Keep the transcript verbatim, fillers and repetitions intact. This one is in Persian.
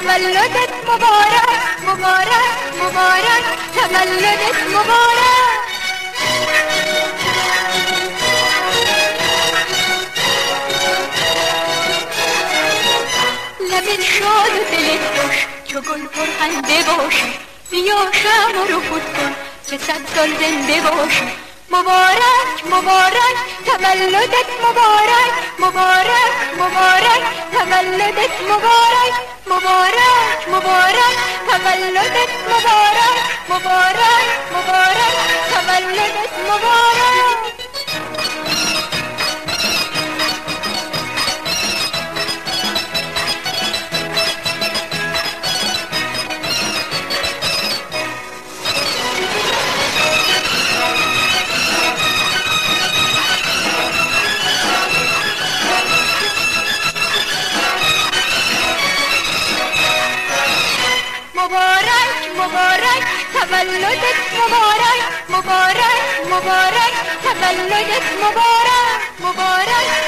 تولدت مبارک مبارک مبارک تولدت مبارک. لبت شاد و دلت خوش چو گل پرخنده باشی، بیا شمع رو خود کن که صد سال زنده باشی. مبارک مبارک تولدت مبارک مبارک مبارک تولدت مبارک مبارک مبارک تولدت مبارک مبارک مبارک تولدت مبارک. مبارک تولدت مبارک مبارک مبارک تولدت مبارک مبارک